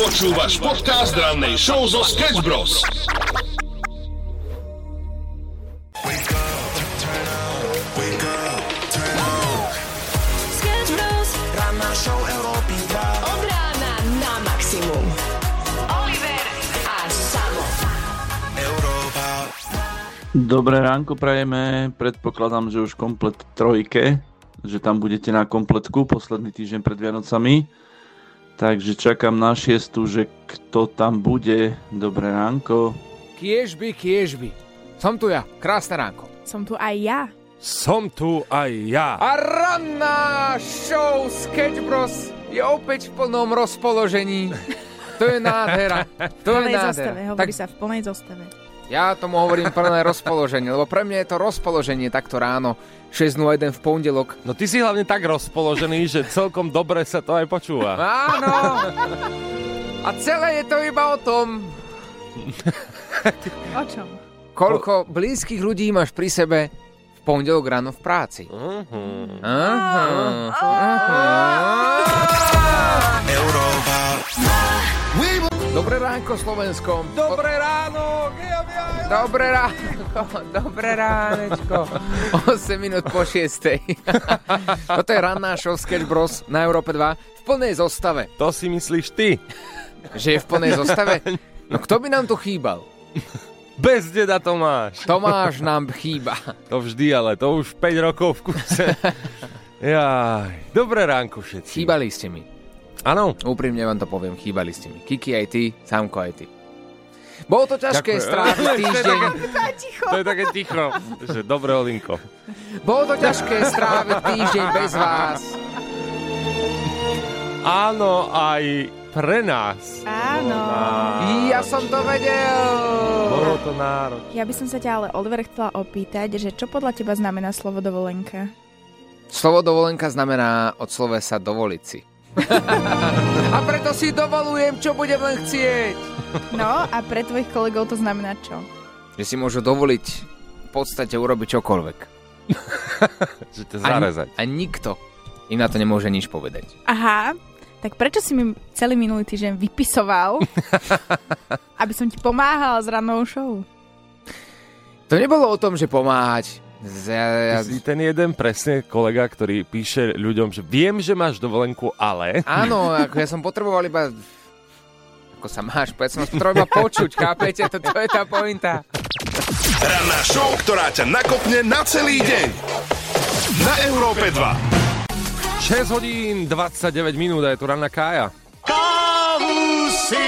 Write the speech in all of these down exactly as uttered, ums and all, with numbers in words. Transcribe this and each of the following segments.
Počúvaš podcast rannej show zo Sketch Bros. Sketch Bros. Ranná show Európy dva. Od rána na maximum. Oliver a Samo. Európa. Dobré ránko prajeme, predpokladám, že už komplet trojke, že tam budete na kompletku posledný týždeň pred Vianocami. Takže čakám na šiestu, že kto tam bude. Dobré ránko. Kiežby, kiežby. Som tu ja, krásne ránko. Som tu aj ja. Som tu aj ja. A ranná show Sketch Bros je opäť v plnom rozpoložení. To je nádhera. To V je plnej nádhera. zostave, hovorí Tak sa v plnej zostave. ja tomu hovorím plné rozpoloženie, lebo pre mňa je to rozpoloženie takto ráno, šesť nula jeden v pondelok. No ty si hlavne tak rozpoložený, že celkom dobre sa to aj počúva. Áno. A celé je to iba o tom, O čom? koľko blízkych ľudí máš pri sebe v pondelok ráno v práci. Uh-huh. Aha. Aha. Európa. Dobré ránko, Slovensko. Dobré ráno. Dobré ránko, dobré ránečko. osem minút po šiestej. Toto je ranná show Sketch Bros na Európe dva v plnej zostave. To si myslíš ty? Že je v plnej zostave? No kto by nám tu chýbal? Bez deda Tomáš. Tomáš nám chýba. To vždy, ale to už päť rokov v kuse. Jaj. Dobré ránko všetci. Chýbali ste mi. Áno. Úprimne vám to poviem, chýbali ste mi. Kiki aj ty, Sámko aj ty. Bolo to ťažké Ďakujem. stráviť týždeň. To je také ticho. Že dobré, Olinko. Bolo to ťažké stráviť týždeň bez vás. Áno, aj pre nás. Áno. Ja som to vedel. Bolo to náročné. Ja by som sa ťa ale, Oliver, chcela opýtať, že čo podľa teba znamená slovo dovolenka? Slovo dovolenka znamená od slovesa dovoliť si. A preto si dovolujem, čo budem len chcieť. No a pre tvojich kolegov to znamená čo? Že si môžu dovoliť v podstate urobiť čokoľvek. Že ťa zarezať. A, a nikto im na to nemôže nič povedať. Aha, tak prečo si mi celý minulý týždeň vypisoval, aby som ti pomáhala s rannou show? To nebolo o tom, že pomáhať. Ja, ja... Ty si ten jeden presne kolega, ktorý píše ľuďom, že viem, že máš dovolenku, ale... Áno, ako ja som potreboval iba... Ako sa máš, povedz, som potreboval iba počuť, chápete? To, to je tá pointa. Ranná show, ktorá ťa nakopne na celý deň. Na Európe dva. šesť hodín dvadsaťdeväť minút a je tu ranná Kája. Kávu si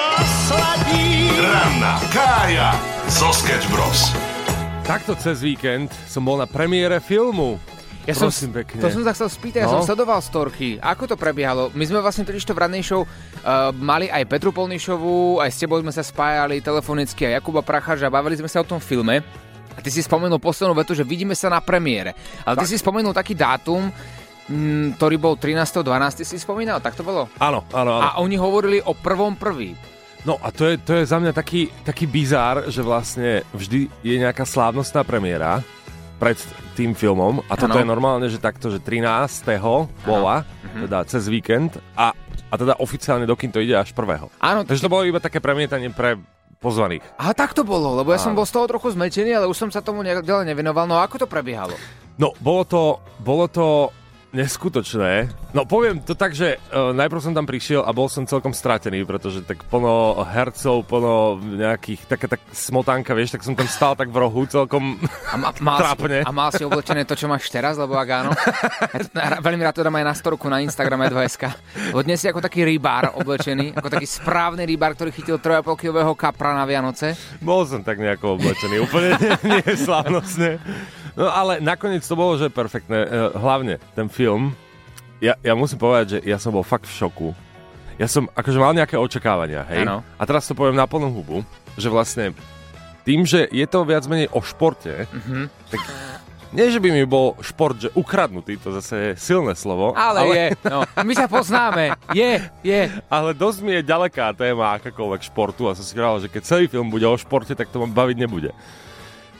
osladí. Ranná Kája zo Sketch Bros. Takto cez víkend som bol na premiére filmu. Ja som, Prosím pekne. to som sa chcel spýtať, ja No. som sledoval storky. Ako to prebiehalo? My sme vlastne totižto v rannej show uh, mali aj Petru Polnišovú, aj s tebou sme sa spájali telefonicky, aj Jakuba Prachaža, bavili sme sa o tom filme. A ty si spomenul poslednú vetu, že vidíme sa na premiére. Ale tak. Ty si spomenul taký dátum, m, ktorý bol trinásteho dvanásteho si spomínal, tak to bolo? Áno, áno, áno. A oni hovorili o prvom prvý. No a to je, to je za mňa taký, taký bizár, že vlastne vždy je nejaká slávnostná premiéra pred tým filmom a toto ano. je normálne, že takto, že trinásteho bola, Mhm. teda cez víkend a, a teda oficiálne dokým to ide až prvého. Áno, Takže to bolo iba také premietanie pre pozvaných. A tak to bolo, lebo ja som Áno. bol z toho trochu zmetený, ale už som sa tomu nejak ďalej nevenoval. No ako to prebiehalo? No, bolo to, bolo to neskutočné. No, poviem to tak, že uh, najprv som tam prišiel a bol som celkom stratený, pretože tak plno hercov, plno nejakých, taká tak smotánka, vieš, tak som tam stál tak v rohu celkom A, ma, mal trápne. si, a mal si oblečené to, čo máš teraz, lebo ak áno? Ja to, na, veľmi rád to dám aj na storku na Instagrame dva bodka es ká. Lebo dnes si ako taký rybár oblečený, ako taký správny rybár, ktorý chytil tri a pol kilového kapra na Vianoce. Bol som tak nejako oblečený, úplne nie, nie slávnostne. No ale nakoniec to bolo, že perfektné. Hlavne ten film, ja, ja musím povedať, že ja som bol fakt v šoku. Ja som akože mal nejaké očakávania, hej? Áno. A teraz to poviem na plnú hubu, že vlastne tým, že je to viac menej o športe, Mhm. tak nie, že by mi bol šport, že ukradnutý, to zase je silné slovo. Ale, ale je, no, my sa poznáme. Je, je. Ale dosť mi je ďaleká téma akákoľvek športu a som si povedal, že keď celý film bude o športe, tak to ma baviť nebude.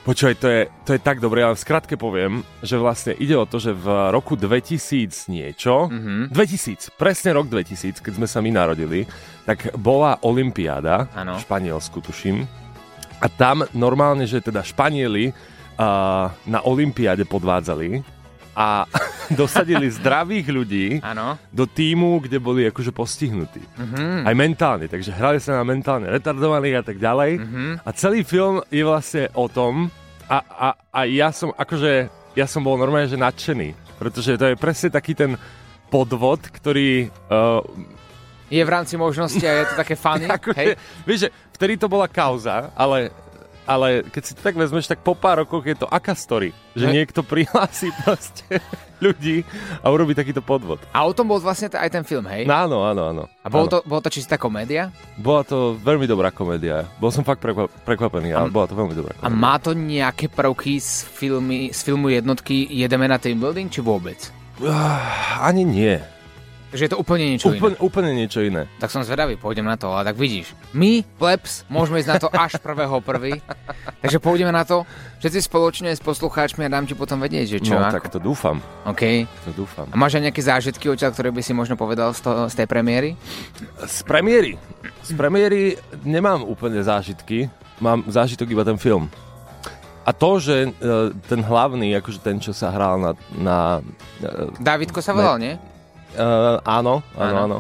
Počúvaj, to je, to je tak dobré, ja vám v skratke poviem, že vlastne ide o to, že v roku dvetisíc niečo, mm-hmm. dvetisíc, presne rok dvetisíc, keď sme sa my narodili, tak bola olympiáda v Španielsku, tuším, a tam normálne, že teda Španieli uh, na olympiáde podvádzali a dosadili zdravých ľudí ano. do tímu, kde boli akože postihnutí. Mm-hmm. Aj mentálne, takže hrali sa na mentálne retardovaných a tak ďalej. Mm-hmm. A celý film je vlastne o tom a, a, a ja som akože, ja som bol normálne, že nadšený, pretože to je presne taký ten podvod, ktorý... Uh, je v rámci možnosti a je to také funny, akože, hej? Vieš, že vtedy to bola kauza, ale... Ale keď si to tak vezmeš, tak po pár rokoch je to aká story, že he? niekto prihlási proste ľudí a urobí takýto podvod. A o tom bol vlastne t- aj ten film, hej? No, áno, áno, áno. A bolo to, bolo to čistá komédia? Bola to veľmi dobrá komédia. Bol som fakt prekva- prekvapený, ale a, bola to veľmi dobrá komédia. A má to nejaké prvky z, filmy, z filmu jednotky Jedeme na team building, či vôbec? Uh, ani nie. Takže je to úplne niečo úplne, iné. Úplne niečo iné. Tak som zvedavý, pôjdem na to, ale tak vidíš. My, plebs, môžeme ísť na to až prvého prvý. Takže pôjdeme na to, všetci spoločne s poslucháčmi a dám ti potom vedieť, že čo. No, ako. tak to dúfam. OK. To dúfam. A máš aj nejaké zážitky odtiaľ, ktoré by si možno povedal z, toho, z tej premiéry? Z premiéry? Z premiéry nemám úplne zážitky. Mám zážitok iba ten film. A to, že uh, ten hlavný, akože ten, čo sa hral na... na uh, Dávidko sa volal, nie? Uh, áno, áno, áno.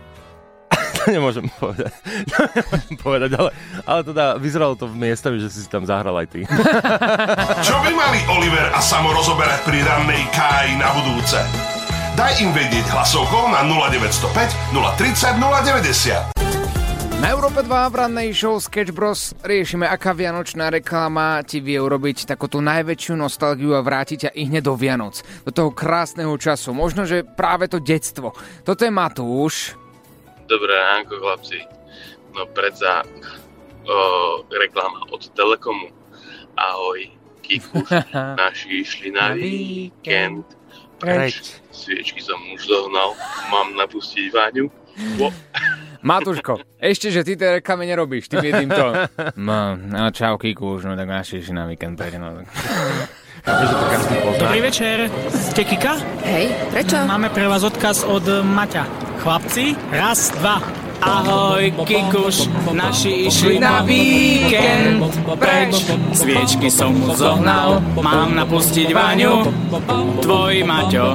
To nemôžem povedať. To nemôžem povedať, ale, ale teda vyzeralo to v miestami, že si si tam zahral aj ty. Čo by mali Oliver a Samo rozoberať pri rannej káji na budúce? Daj im vedieť hlasovkou na nula deväť nula päť, nula tridsať, nula deväťdesiat. Na Európe dva v rannej show Sketch Bros riešime, aká vianočná reklama ti vie urobiť takú tú najväčšiu nostalgiu a vrátiť ťa i hneď do Vianoc. Do toho krásneho času. Možno, že práve to detstvo. Toto je Matúš. Dobré ránko, chlapci. No predsa o, reklama od Telekomu. Ahoj, Kikuš. Naši išli na víkend. Preč. Sviečky som už zohnal. Mám napustiť Váňu. Bo... Matúško, ešte, že ty tie reklamy nerobíš, ty jedným to. No, no čau, Kiku, už, no tak naši na víkend preč, no. Dobrý večer, ste Kika? Hej, prečo? Máme pre vás odkaz od Maťa. Chlapci, raz, dva. Ahoj, Kikuš, naši išli na víkend preč. Sviečky som mu zohnal, mám napustiť Váňu, tvoj Maťo.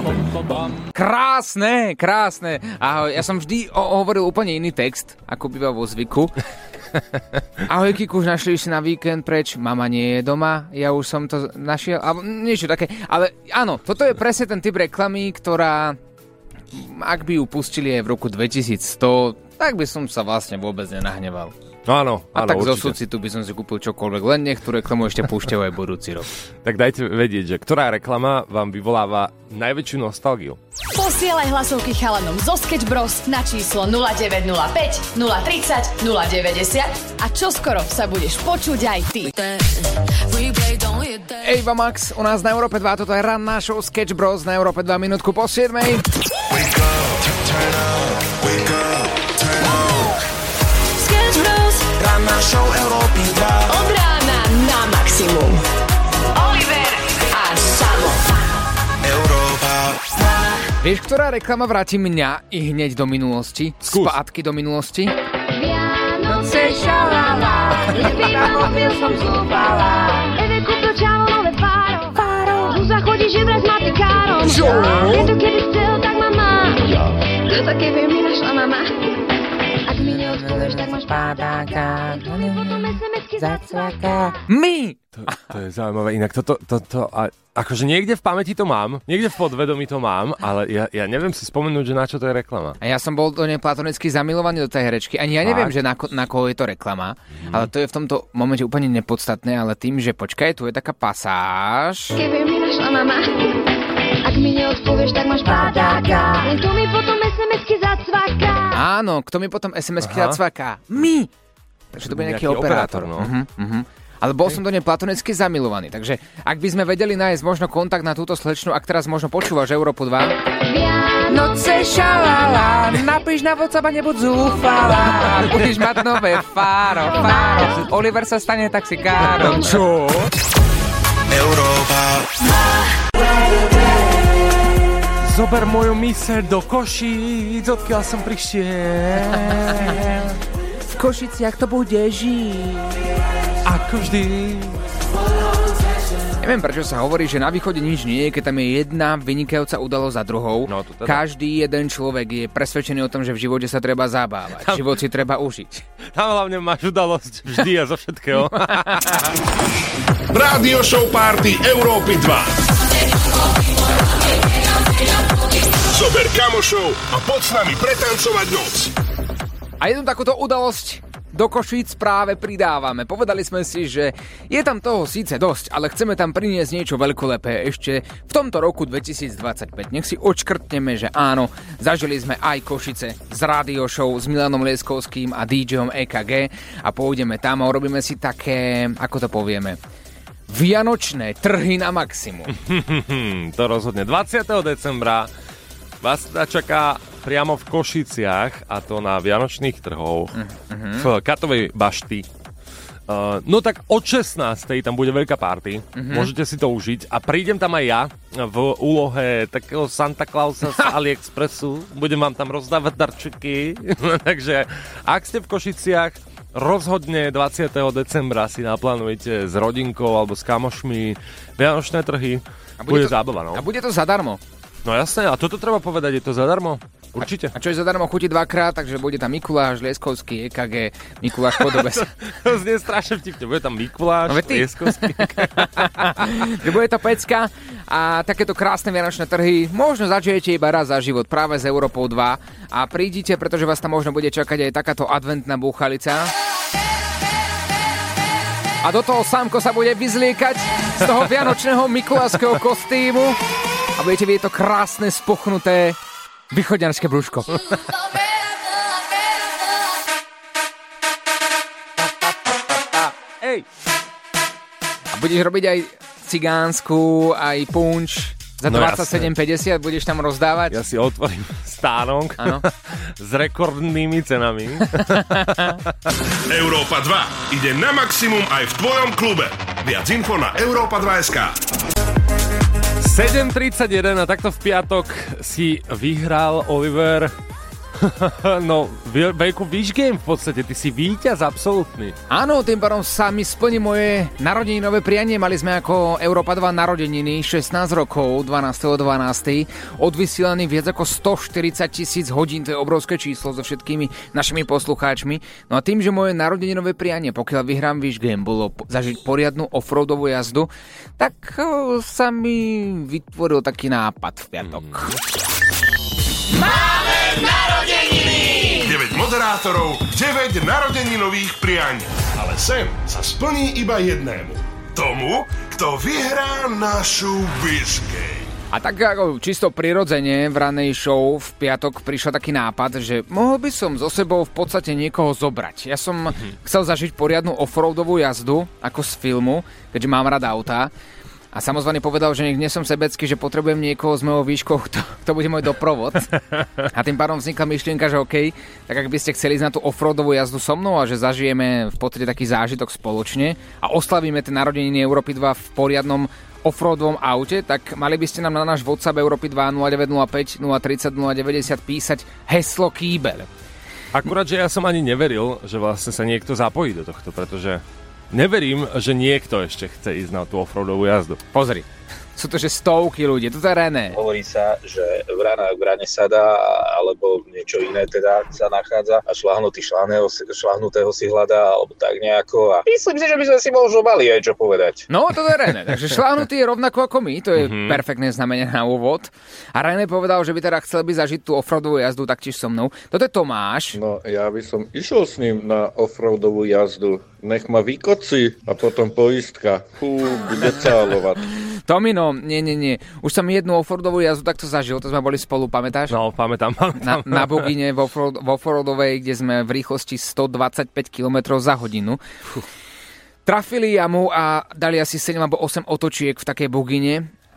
Krásne, krásne. Ahoj, ja som vždy o- hovoril úplne iný text, ako býva vo zvyku. Ahoj, Kikuš, našli si na víkend preč, mama nie je doma, ja už som to našiel, alebo niečo také. Ale áno, toto je presne ten typ reklamy, ktorá, ak by ju pustili aj v roku dvetisícsto, tak by som sa vlastne vôbec nenahneval. No áno, A áno, tak zo určite. súcitu by som si kúpil čokoľvek, len nech tú reklamu ešte púšťajú aj budúci rok. Tak dajte vedieť, že ktorá reklama vám vyvoláva najväčšiu nostalgiu. Posielaj hlasovky chalanom zo Sketch Bros na číslo nula deväť nula päť, nula tridsať, nula deväťdesiat a čoskoro sa budeš počuť aj ty. Eva Max, u nás na Európe dva, toto je ranná show Sketch Bros na Európe dva, minútku po siedmej. Wake up, turn up, wake up, turn up. Sketch Bros, Ranná show Európy dva. od rána na maximum. Oliver a Samo. Európa. Vieš, ktorá reklama vráti mňa i hneď do minulosti? Skús. Spátky do minulosti? Vianoce šalala, na mobil som zúfala. Eve kúpil čavo nové faro, faro. Zúza chodí že vraj s matikárom. Čo? Je to keby chcel, tak ma má. To keby mi našla mama. Ak mi neodpovieš, tak máš pádáka. Mi potom es em esky zacvaká. My! To, to je zaujímavé. Inak toto, toto, a, akože niekde v pamäti to mám, niekde v podvedomí to mám, ale ja, ja neviem si spomenúť, že na čo to je reklama. A ja som bol do nej platonicky zamilovaný do tej herečky. Ani ja neviem, že na, ko- na koho je to reklama, mm. ale to je v tomto momente úplne nepodstatné, ale tým, že počkaj, tu je taká pasáž. Keby mi našla mama. Ak mi neodpovieš, tak máš pádáka. Len to mi potom es em esky zacvaká. Áno, kto mi potom es em esky zacvaká? My! Takže to bude nejaký, nejaký operátor. no. Uh-huh, uh-huh. Ale bol som do nej platonicky zamilovaný, takže ak by sme vedeli nájsť možno kontakt na túto slečnu, ak teraz možno počúvaš Európu dva. Noce šalala, napíš na WhatsApp a nebuď zúfala, budeš mať nové fáro, fáro, Oliver sa stane taxikárom. Čo? Európa. Zober moju myseľ do Košíc, odkiaľ som prišiel. V Košiciach to bude žiť. Ako vždy. Neviem, prečo sa hovorí, že na východe nič nie je, keď tam je jedna vynikajúca udalosť za druhou. No, to teda. Každý jeden človek je presvedčený o tom, že v živote sa treba zabávať. Tam... Život si treba užiť. Tam hlavne máš udalosť vždy a zo všetkého. Rádio show party Európy dva. Zober kamošov a poď s nami pretancovať noc. A jednu takúto udalosť do Košíc práve pridávame. Povedali sme si, že je tam toho síce dosť, ale chceme tam priniesť niečo veľkolepé ešte v tomto roku dvetisícdvadsaťpäť. Nech si odškrtneme, že áno, zažili sme aj Košice z rádio show s Milanom Lieskovským a DJom é ká gé a pôjdeme tam a urobíme si také, ako to povieme, vianočné trhy na maximum. To rozhodne. dvadsiateho decembra vás čaká priamo v Košiciach, a to na Vianočných trhov uh-huh. v Katovej bašty. Uh, no tak od šestnástej tam bude veľká party, uh-huh. môžete si to užiť a prídem tam aj ja v úlohe takého Santa Clausa z AliExpressu, budem vám tam rozdávať darčeky, takže ak ste v Košiciach, rozhodne dvadsiateho decembra si naplánujete s rodinkou alebo s kamošmi Vianočné trhy, a bude, bude to, zábava, no. A bude to zadarmo. No jasné, a toto treba povedať, je to zadarmo? Určite. A, a čo je zadarmo, chutí dvakrát, takže bude tam Mikuláš, Lieskovský, é ká gé, Mikuláš Podobes. To znie strašne vtipne, bude tam Mikuláš, no, Lieskovský. Bude to pecka a takéto krásne vianočné trhy možno zažijete iba raz za život práve z Európou dva a prídite, pretože vás tam možno bude čakať aj takáto adventná búchalica. A do toho Sámko sa bude vyzliekať z toho vianočného mikulášskeho kostýmu a budete vidieť to krásne, spuchnuté východňarské brúško. Ej. A budeš robiť aj cigánsku, aj punč. Za no dvadsaťsedem päťdesiat budeš tam rozdávať? Ja si otvorím stánok s rekordnými cenami. Európa dva ide na maximum aj v tvojom klube. Viac info na Európa dva bodka es ká. sedem tridsaťjeden a takto v piatok si vyhral, Oliver, no veľkú výšgame v podstate, ty si víťaz absolútny. Áno, tým pádom sa mi splní moje narodeninové prianie. Mali sme ako Európa dva narodeniny, šestnásť rokov, dvanásteho dvanásteho Odvysielaný viac ako stoštyridsať tisíc hodín, to je obrovské číslo so všetkými našimi poslucháčmi. No a tým, že moje narodeninové prianie, pokiaľ vyhrám výšgame, bolo zažiť poriadnu offroadovú jazdu, tak sa mi vytvoril taký nápad v piatok. Máme narodeniny! deväť moderátorov, deväť narodeninových prianí. Ale sen sa splní iba jednému. Tomu, kto vyhrá našu výšgame. A tak ako čisto prirodzene v ranej show v piatok prišiel taký nápad, že mohol by som so sebou v podstate niekoho zobrať. Ja som chcel zažiť poriadnu offroadovú jazdu, ako z filmu, keďže mám rád autá. A samozvaný povedal, že nech nie som sebecký, že potrebujem niekoho z mojou výškou, kto, kto bude môj doprovod. A tým pádom vznikla myšlienka, že OK, tak ak by ste chceli ísť na tú offroadovú jazdu so mnou a že zažijeme v podstate taký zážitok spoločne a oslavíme tie narodeniny Európy dva v poriadnom offroadovom aute, tak mali by ste nám na náš WhatsApp Európy dva nula deväť nula päť nula tridsať nula deväťdesiat písať heslo Kýbel. Akurát, že ja som ani neveril, že vlastne sa niekto zapojí do tohto, pretože neverím, že niekto ešte chce ísť na tú offroadovú jazdu. Pozri, sú to že stovky ľudí, toto je René. Hovorí sa, že vrana k vrane sa dá, alebo niečo iné teda sa nachádza a šľahnutý šľahného, šľahnutého si hľadá, alebo tak nejako. A myslím si, že by sme si možno mali aj čo povedať. No, toto je René, takže šľahnutý je rovnako ako my, to je mm-hmm. perfektné znamenie na úvod. A René povedal, že by teda chcel by zažiť tú offroadovú jazdu taktiež so mnou. Toto je Tomáš. No, ja by som išiel s ním na offroadovú jazdu. Nech ma vykoci a potom poistka. Fú, bude cálovať. Tomino, nie, nie, nie. Už som jednu offroadovú jazdu takto zažil, to sme boli spolu, pamätáš? No, pamätám, pamätám. Na, na Bugine v, offroad, v offroadovej, kde sme v rýchlosti stodvadsaťpäť kilometrov za hodinu. Fuh. Trafili jamu a dali asi sedem alebo osem otočiek v takej Bugine.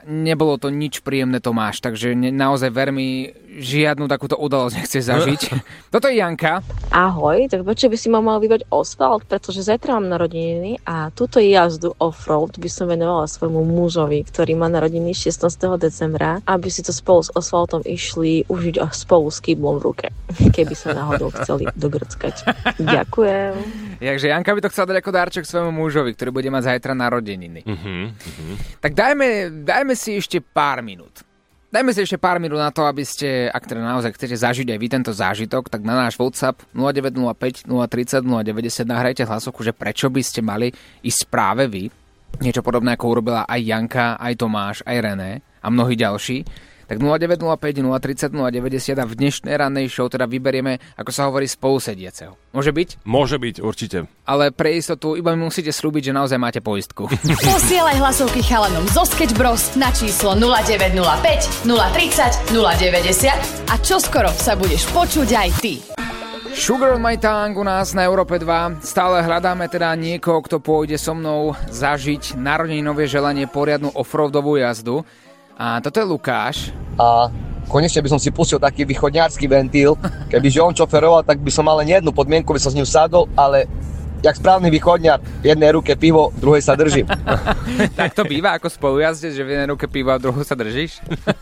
nebolo to nič príjemné, Tomáš, takže ne, naozaj ver mi, žiadnu takúto udalosť nechce zažiť. Toto je Janka. Ahoj, tak prečo by si ma mal vybrať asfalt, pretože zajtra mám narodeniny a túto jazdu off-road by som venovala svojmu mužovi, ktorý má narodeniny šestnásteho decembra, aby si to spolu s asfaltom išli užiť a spolu s kýblom v ruke, keby sa náhodou chceli dogrckať. Ďakujem. Takže Janka by to chcela dať ako dárček svojmu mužovi, ktorý bude mať zajtra narodeniny. Uh-huh, uh-huh. Tak dajme, dajme si ešte pár minút. Dajme si ešte pár minút na to, aby ste, ak teda naozaj chcete zažiť aj vy tento zážitok, tak na náš WhatsApp nula deväť nula päť, nula tridsať, nula deväťdesiat nahrajte hlasovku, že prečo by ste mali ísť práve vy. Niečo podobné, ako urobila aj Janka, aj Tomáš, aj René a mnohí ďalší. Tak nula deväť nula päť, nula tridsať, nula deväťdesiat a v dnešnej rannej show teda vyberieme, ako sa hovorí, spolusediaceho. Môže byť? Môže byť, určite. Ale pre istotu iba mi musíte slúbiť, že naozaj máte poistku. Posielaj hlasovky chalanom zo Sketch Bros na číslo nula deväť nula päť, nula tridsať, nula deväťdesiat a čoskoro sa budeš počuť aj ty. Sugar on my tongue u nás na Európe dva. Stále hľadáme teda niekoho, kto pôjde so mnou zažiť narodeninové želanie, poriadnu offroadovú jazdu. A toto je Lukáš. A konečne by som si pustil taký východňársky ventil. Kebyže on šoferoval, tak by som mal len jednu podmienku, by som s ním sadol, ale jak správny východňar, v jednej ruke pivo, v druhej sa držím. Tak to býva ako spolujazde, že v jednej ruke pivo a v druhej sa držíš?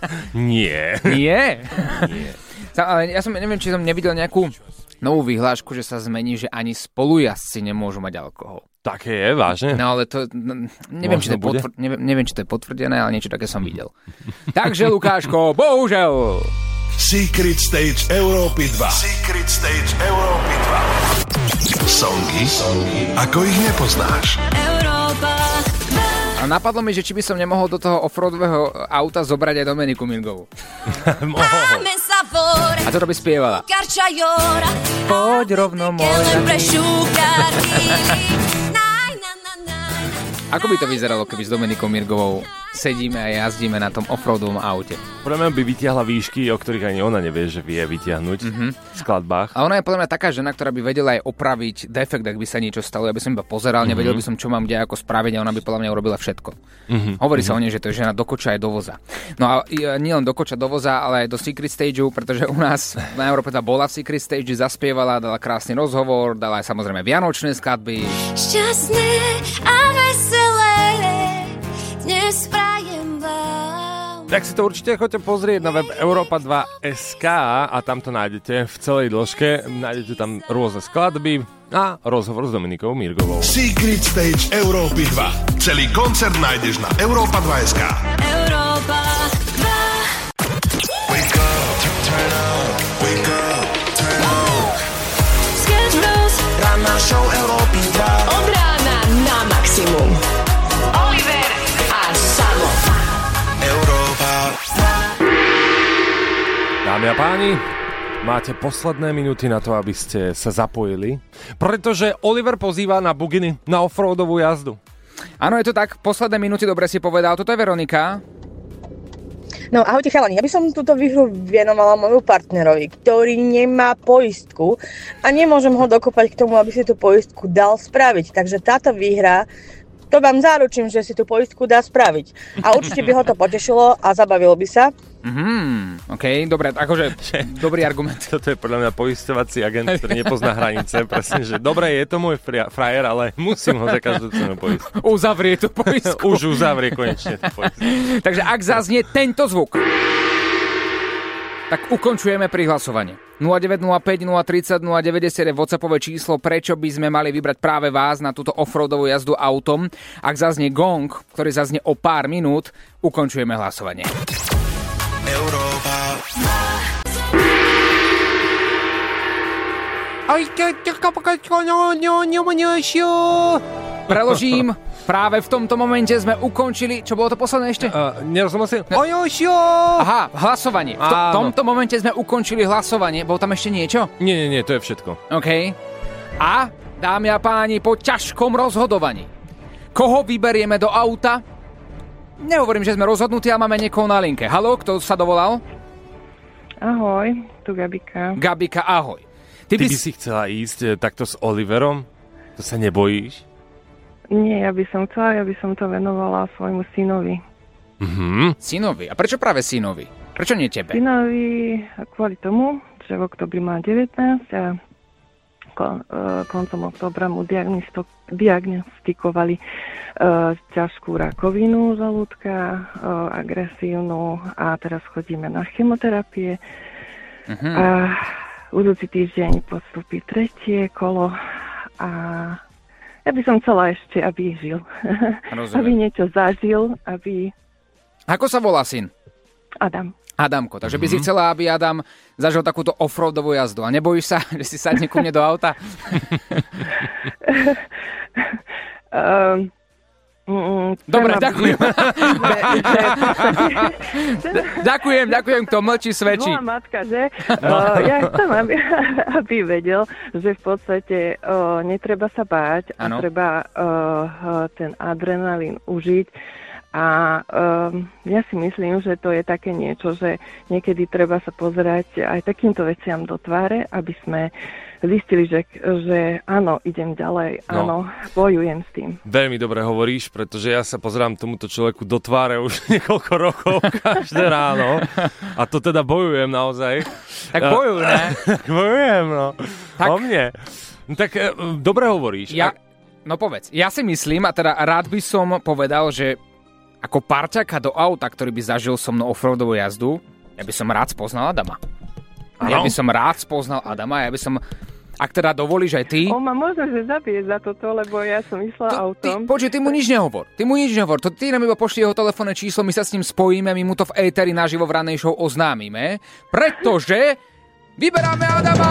Nie. Nie? Nie. Ale ja som, neviem, či som nevidel nejakú novú vyhlášku, že sa zmení, že ani spolujazdci nemôžu mať alkohol. Také je, vážne? No ale to, no, neviem, či to je potvr- neviem, neviem, či to je potvrdené, ale niečo také som videl. Takže, Lukáško, bohužel! Secret Stage Európy dva. Secret Stage Európy dva. Songy, ako ich nepoznáš. Európa. A napadlo mi, že či by som nemohol do toho offroadového auta zobrať aj Domeniku Mirgovú. Mohol. A toto by spievala. Poď rovno môj. Ako by to vyzeralo, keby s Domenikou Mirgovou sedíme a jazdíme na tom offroadovom aute? Podľa mňa by vytiahla výšky, o ktorých ani ona nevie, že vie vytiahnuť mm-hmm. v skladbách. A ona je podľa mňa taká žena, ktorá by vedela aj opraviť defekt, ak by sa niečo stalo. Ja by som iba pozeral, mm-hmm. nevedel by som, čo mám kde ako spraviť a ona by podľa mňa urobila všetko. Mm-hmm. Hovorí mm-hmm. sa o nej, že to je žena do koča aj do voza. No a nielen do koča, do voza, ale aj do Secret Stageu, pretože u nás na Európe bola v Secret Stage, zaspievala, dala krásny rozhovor, dala aj samozrejme vianočné skladby. Šťastné a veselé dnes prajem vám. Tak si to určite choďte pozrieť na web Európa dva bodka es ká a tam to nájdete v celej dĺžke. Nájdete tam rôzne skladby a rozhovor s Dominikou Mirgovou. Secret Stage Európy dva. Celý koncert nájdeš na Európa dva bodka es ká. Európa dva. Wake up, turn up, wake up, turn up. Sketch Bros. Ranná show Európy dva. Od rána na maximum. Oliver a Samo. Európa. Dámy a páni, máte posledné minúty na to, aby ste sa zapojili, pretože Oliver pozýva na buginy, na offroadovú jazdu. Áno, je to tak, posledné minúty, dobre si povedal. Toto je Veronika. No ahojte chalani, ja by som túto výhru venovala môjmu partnerovi, ktorý nemá poistku a nemôžem ho dokopať k tomu, aby si tú poistku dal spraviť. Takže táto výhra, to vám zaručím, že si tú poistku dá spraviť. A určite by ho to potešilo a zabavilo by sa. Mhm, OK, dobre, akože dobrý argument. Toto je podľa mňa poistovací agent, ktorý nepozná hranice. Presne, že dobre, je to môj frajer, ale musím ho za každú cenu poistiť. Uzavrie tú poistku. Už uzavrie konečne tú poistku. Takže ak zaznie tento zvuk, tak ukončujeme prihlasovanie. nula deväť nula päť, nula tridsať, nula deväťdesiat je WhatsAppové číslo, prečo by sme mali vybrať práve vás na túto offroadovú jazdu autom. Ak zaznie gong, ktorý zaznie o pár minút, ukončujeme hlasovanie. Európa. Preložím, práve v tomto momente sme ukončili, čo bolo to posledné ešte? Uh, nerozumel si? Aha, hlasovanie. V to- tomto momente sme ukončili hlasovanie. Bolo tam ešte niečo? Nie, nie, nie, to je všetko. OK. A, dámy a páni, po ťažkom rozhodovaní, koho vyberieme do auta? Nehovorím, že sme rozhodnutí a máme niekoho na linke. Haló, kto sa dovolal? Ahoj, tu Gabika. Gabika, ahoj. Ty, Ty by si chcela ísť takto s Oliverom? To sa nebojíš? Nie, ja by som chcela, ja by som to venovala svojmu synovi. Mhm. Synovi. A prečo práve synovi? Prečo nie tebe? Synovi kvôli tomu, že v oktobri má devätnásť a kon, uh, koncom oktobra mu diagnostikovali uh, ťažkú rakovinu žalúdka, uh, agresívnu a teraz chodíme na chemoterapie. Uh-huh. A budúci týždeň podstúpi tretie kolo a ja by som chcela ešte, aby žil. Aby niečo zažil, aby... Ako sa volá syn? Adam. Adamko, takže by si chcela, aby Adam zažil takúto offroadovú jazdu. A nebojíš sa, že si sadne ku mne do auta? um, mm, Dobre, ďakujem. ďakujem, ďakujem, kto mlčí, svedčí. Moja matka, že? Uh, ja chcem, aby, aby vedel, že v podstate uh, netreba sa báť a ano. treba uh, ten adrenalín užiť. A um, ja si myslím, že to je také niečo, že niekedy treba sa pozerať aj takýmto veciam do tváre, aby sme zistili, že, že áno, idem ďalej, no. áno, bojujem s tým. Veľmi dobre hovoríš, pretože ja sa pozerám tomuto človeku do tváre už niekoľko rokov, každé ráno. A to teda bojujem naozaj. Tak bojuj, ne? Tak bojujem, no. Tak... O mne. Tak dobre hovoríš. Ja, no povedz, ja si myslím, a teda rád by som povedal, že ako parťaka do auta, ktorý by zažil so mnou offroadovú jazdu, ja by som rád spoznal Adama. Ano? Ja by som rád spoznal Adama, ja by som, ak teda dovolíš aj ty... On ma možno, že zabije za toto, lebo ja som išla to, autom. Ty, počuj, ty mu nič nehovor. Ty mu nič nehovor. To ty nám iba pošli jeho telefónne číslo, my sa s ním spojíme, my mu to v éteri naživo v ranej show oznámime, pretože vyberáme Adama!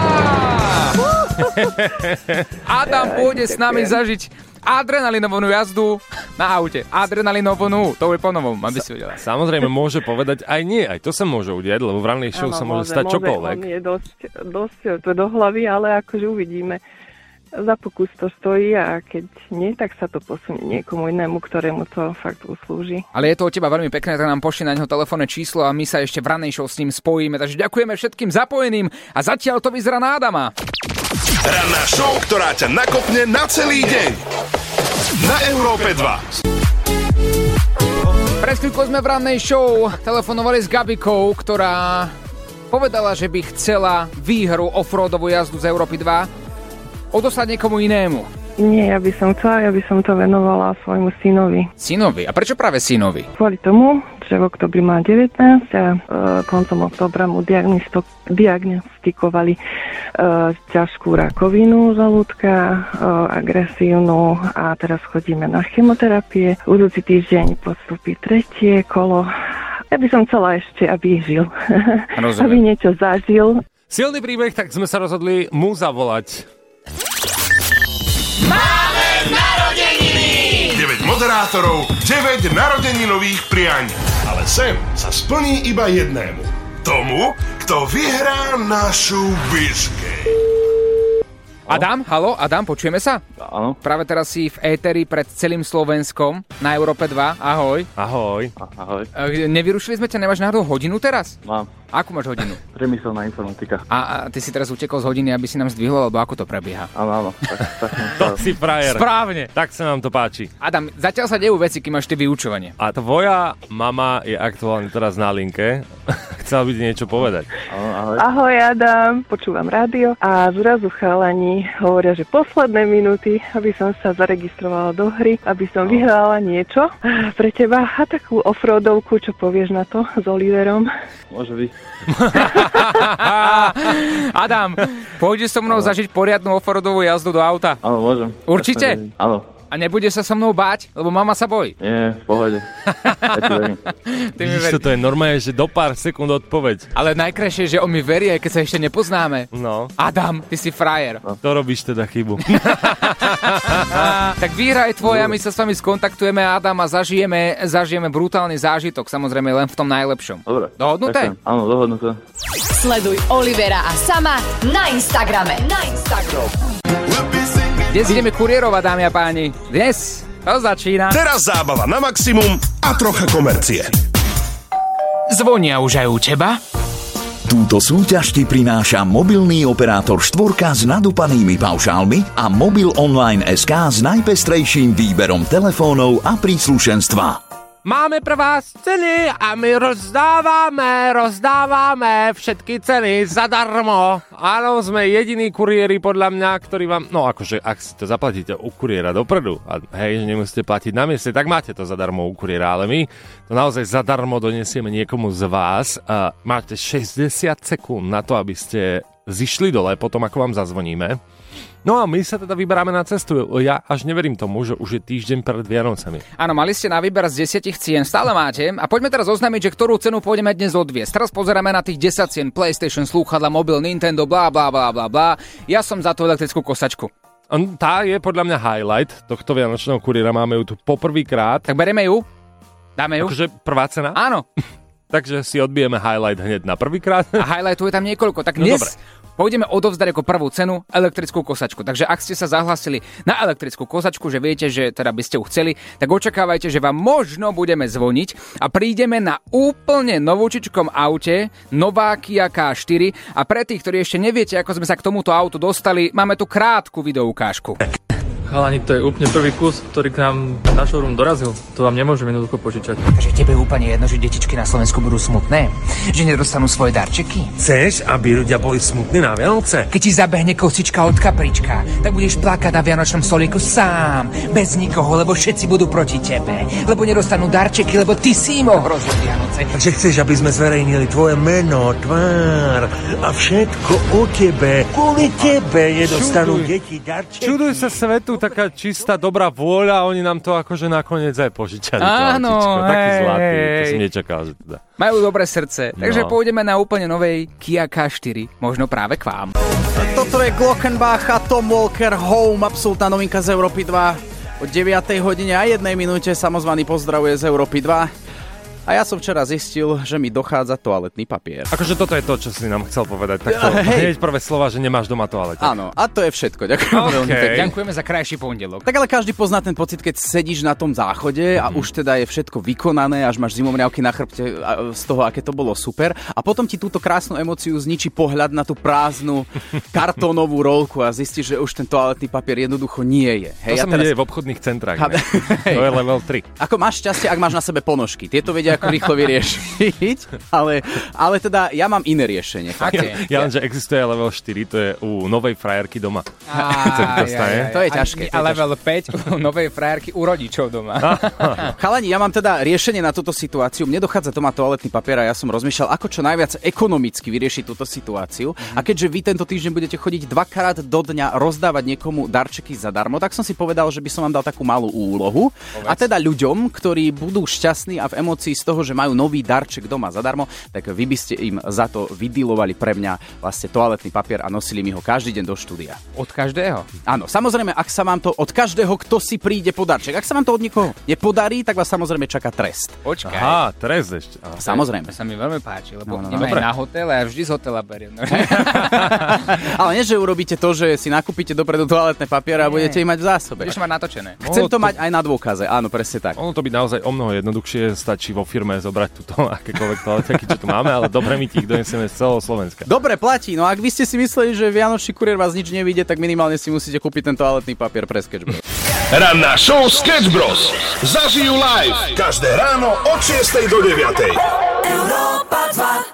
Adam pôjde s nami zažiť adrenalinovú jazdu na aute. Adrenalinovú, to je ponovom, aby si vedela. Samozrejme, môže povedať aj nie, aj to sa môže udiať, lebo v rannej show ano, sa môže, môže stať môže, čokoľvek. On je dosť, dosť to do hlavy, ale akože uvidíme. Za pokus to stojí a keď nie, tak sa to posunie niekomu inému, ktorému to fakt uslúži. Ale je to od teba veľmi pekné, tak nám pošli na neho telefónne číslo a my sa ešte v rannej show s ním spojíme. Takže ďakujeme všetkým zapojeným a zatiaľ to vyzerá na Adama. Ranná show, ktorá ťa nakopne na celý deň. Na Európe dva. Pred chvíľkou sme v rannej show telefonovali s Gabikou, ktorá povedala, že by chcela výhru offroadovú jazdu z Európy dva odoslať niekomu inému. Nie, ja by som chcela, ja by som to venovala svojmu synovi. Synovi? A prečo práve synovi? Kvôli tomu, že v oktobri má devätnásť a e, koncom oktobra mu diagnostikovali e, ťažkú rakovinu žalúdka, e, agresívnu a teraz chodíme na chemoterapie. Budúci týždeň podstúpi tretie kolo. Ja by som chcela ešte, aby žil. Aby niečo zažil. Silný príbeh, tak sme sa rozhodli mu zavolať. Máme narodeniny! deväť moderátorov, deväť narodeninových prianí. Ale sen sa splní iba jednému. Tomu, kto vyhrá našu whisky. Adam, halo, Adam, počujeme sa? Áno. Práve teraz si v éteri pred celým Slovenskom na Európe dva. Ahoj. Ahoj. Ahoj. Nevyrušili sme ťa, nemáš náhodou hodinu teraz? Mám. Akú máš hodinu? Priemyselná informatika. A, a ty si teraz utekol z hodiny, aby si nám zdvihol, alebo ako to prebieha? Áno, áno. Tak, tak to si frajer. Správne. Tak sa nám to páči. Adam, zatiaľ sa dejú veci, kým máš ty vyučovanie. A tvoja mama je aktuálne teraz na linke. Chcela by ti niečo povedať. Ahoj. Ahoj Adam, počúvam rádio a zrazu chalani hovoria, že posledné minúty, aby som sa zaregistrovala do hry, aby som vyhrala niečo pre teba a takú offroadovku, čo povieš na to s Oliverom? Môže byť. Adam, pôjdeš so mnou zažiť poriadnu offroadovú jazdu do auta? Áno, môžem. Určite? Áno. A nebudeš sa so mnou báť, lebo mama sa bojí? Nie, v pohode. Ja ti verím. Vidíš, to je normálne, že do pár sekúnd odpoveď. Ale najkrajšie je, že on mi verí, aj keď sa ešte nepoznáme. No. Adam, ty si frajer. No. To robíš teda chybu. Tak výhra je tvoja, my sa s vami skontaktujeme, Adam, a zažijeme, zažijeme brutálny zážitok, samozrejme len v tom najlepšom. Dobre. Dohodnuté? Ďakujem. Áno, dohodnuté. Sleduj Olivera a Sama na Instagrame. Na Instagram. Dnes ideme kurierovať, dámy a páni. Dnes to začína. Teraz zábava na maximum a trocha komercie. Zvonia už aj u teba? Túto súťaž ti prináša mobilný operátor štvorka s nadúpanými paušálmi a mobil online bodka es ká s najpestrejším výberom telefónov a príslušenstva. máme pre vás ceny a my rozdávame, rozdávame všetky ceny zadarmo. Áno, sme jediní kuriéri podľa mňa, ktorí vám, no akože ak si to zaplatíte u kuriéra dopredu a hej, že nemusíte platiť na mieste, tak máte to zadarmo u kuriéra, ale my to naozaj zadarmo donesieme niekomu z vás a máte šesťdesiat sekúnd na to, aby ste zišli dole potom, ako vám zazvoníme. No a my sa teda vyberáme na cestu. Ja až neverím tomu, že už je týždeň pred Vianocami. Áno, mali ste na výber z desiatich cien, stále máte. A poďme teraz oznámiť, že ktorú cenu pôjdeme dnes odviesť. Teraz pozeráme na tých desať cien, PlayStation, slúchadla, mobil, Nintendo, blá, blá, blá, blá, blá. Ja som za tú elektrickú kosačku. Tá je podľa mňa highlight tohto vianočného kuriéra. Máme ju tu poprvýkrát. Tak bereme ju? Dáme ju? Akože prvá cena? Áno. Takže si odbijeme highlight hneď na prvýkrát. A highlightu je tam niekoľko. Tak dnes... No, pôjdeme odovzdať ako prvú cenu elektrickú kosačku. Takže ak ste sa zahlásili na elektrickú kosačku, že viete, že teda by ste ju chceli, tak očakávajte, že vám možno budeme zvoniť a prídeme na úplne novúčičkom aute, nová Kia ká štyri. A pre tých, ktorí ešte neviete, ako sme sa k tomuto autu dostali, máme tu krátku videoukážku. Chalani, to je úplne prvý kus, ktorý k nám na showroom dorazil. To vám nemôžem jednoducho požičať. Takže tebe je úplne jedno, že detičky na Slovensku budú smutné? Že nedostanú svoje darčeky? Chceš, aby ľudia boli smutní na Vianoce? Keď ti zabehne kosička od kaprička, tak budeš plakať na vianočnom stolíku sám, bez nikoho, lebo všetci budú proti tebe. Lebo nedostanú darčeky, lebo ty si im ohrozil Vianoce. Takže chceš, aby sme zverejnili tvoje meno, tvár a všetko o tebe. Kvôli tebe nedostanú deti darčeky. Čuduj sa svetu, taká čistá dobrá vôľa a oni nám to akože nakoniec aj požičali. Áno, taký hej, zlatý, to hej. som nečakal, že teda. Majú dobré srdce, takže No. pôjdeme na úplne novej Kia ká štyri, možno práve k vám. Toto je Glockenbach a Tom Walker Home, absolútna novinka z Európy dva. O deviatej hodine a jednej minúte samozvaný pozdravuje z Európy dva. A ja som včera zistil, že mi dochádza toaletný papier. Akože toto je to, čo si nám chcel povedať. Takto Hej. hneď prvé slova, že nemáš doma toaleťak. Áno, a to je všetko. Ďakujem veľmi Okay. pekne. Ďakujeme za krajší pondelok. Tak ale každý pozná ten pocit, keď sedíš na tom záchode a už teda je všetko vykonané, až máš zimomriavky na chrbte a z toho, aké to bolo super. A potom ti túto krásnu emóciu zničí pohľad na tú prázdnu kartónovú rolku a zistíš, že už ten toaletný papier jednoducho nie je. To sa mi teraz... deje v obchodných centrách. Ha- ne? To je level tri. Ako máš šťastie, ak máš na sebe ponožky. Tieto vedia ako rýchlo vyriešiť, ale, ale teda ja mám iné riešenie. Ja, ja len, že existuje level štyri, to je u novej frajerky doma. Á, ja, ja, To je ťažké. A level päť u novej frajerky u rodičov doma. Chalani, ja mám teda riešenie na túto situáciu. Mne dochádza doma toaletný papier a ja som rozmýšľal, ako čo najviac ekonomicky vyriešiť túto situáciu. A keďže vy tento týždeň budete chodiť dvakrát do dňa rozdávať niekomu darčeky zadarmo, tak som si povedal, že by som vám dal takú malú úlohu. A teda ľuďom, ktorí budú šťastní a v emócii z toho, že majú nový darček doma zadarmo, tak vy by ste im za to vydilovali pre mňa vlastne toaletný papier a nosili mi ho každý deň do štúdia. Od každého? Áno, samozrejme, ak sa vám to od každého, kto si príde po darček. Ak sa vám to od nikoho nepodarí, tak vás samozrejme čaká trest. Počkaj. Aha, trest ešte. Aha. Samozrejme. To sa mi veľmi páči, lebo No, no, no. ideme Dobre. aj na hotel a ja vždy z hotela beriem. No. Ale nie, že urobíte to, že si nakúpite dopredu toaletné papiere a budete ich mať v zásobe. Budeš mať natočené. Chcem Ono to to- mať aj na dôkaze, áno, presne tak. Ono to byť naozaj o mnoho jednoduchšie, stačí vo firme zobrať túto akékoľvek toaleťaky, čo tu máme, ale dobre my ti ich donesieme z celého Slovenska. Dobre, platí. No ak vy ste si mysleli, že Vianočný kuriér vás nič nevidie, tak minimálne si musíte kúpiť ten toaletný papier pre Sketch Bros. Ranná show Sketch Bros. Zažijú live každé ráno od šiestej do deviatej. Európa dva.